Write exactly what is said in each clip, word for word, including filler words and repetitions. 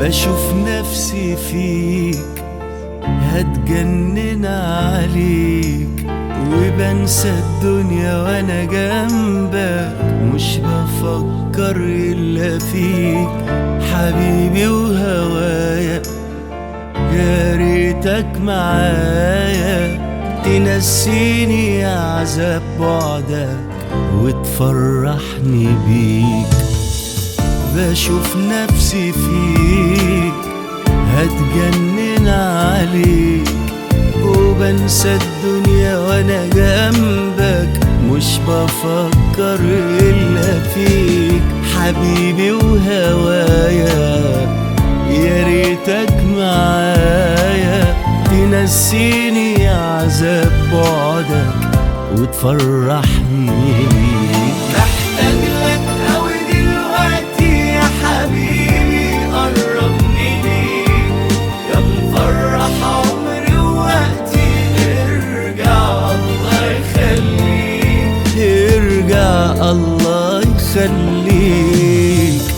بشوف نفسي فيك هتجنن عليك، وبنسى الدنيا وانا جنبك، مش بفكر الا فيك حبيبي وهوايا. يا ريتك معايا تنسيني عذاب بعدك وتفرحني بيك. بشوف نفسي فيك هتجنن عليك، وبنسى الدنيا وانا جنبك، مش بفكر الا فيك حبيبي وهوايا. يا ريتك معايا تنسيني عذاب بعدك وتفرحني بيك. محتاج لك اوي دلوقتي يا حبيبي، قربني ليك يا مفرح عمري ووقتي. ارجع الله يخليك، ارجع الله يخليك.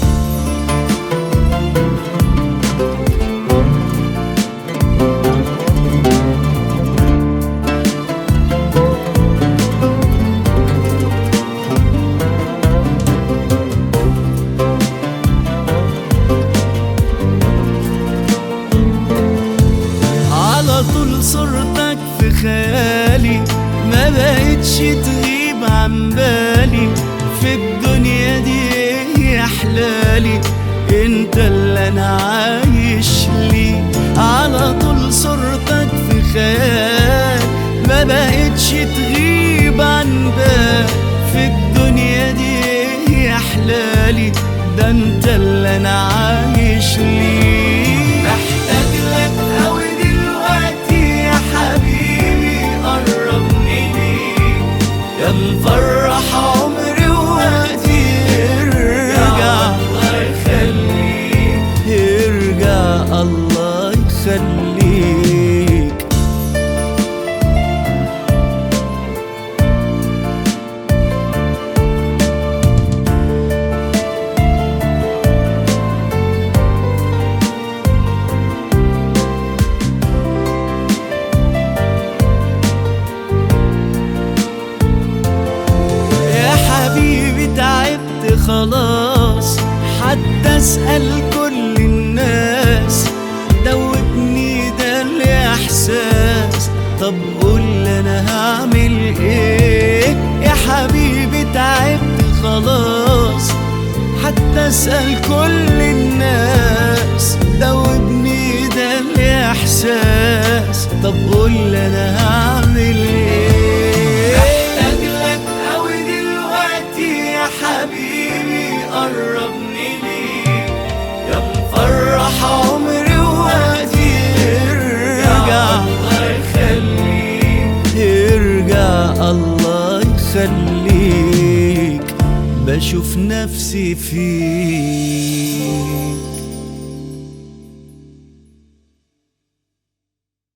على طول صورتك في خيالي، ما بقتش تغيب عن بالي. في الدنيا دي ايه احلالي، انت اللي انا عايش ليه. على طول صورتك في خيال، ما بقتش تغيب عن بالي. في الدنيا دي ايه احلالي، ده انت اللي انا عايش ليه. محتاج لك اوي دلوقتي يا حبيبي، قربني ليك يا مفرح عمري ووقتي. ارجع الله يخليك، ارجع الله يخليك. تعبت خلاص، حتى اسأل كل الناس، دوبني ده الاحساس. طب قول انا هعمل ايه يا حبيبي، تعبت خلاص، حتى اسأل كل الناس، دوبني ده الاحساس. طب قول انا هعمل ايه. حبيبي قربني ليك يا مفرح عمري ووقتي. ارجع الله يخليك، ارجع الله يخليك. بشوف نفسي فيك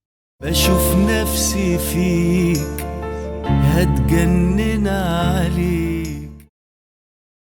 بشوف نفسي فيك هتجنن عليك.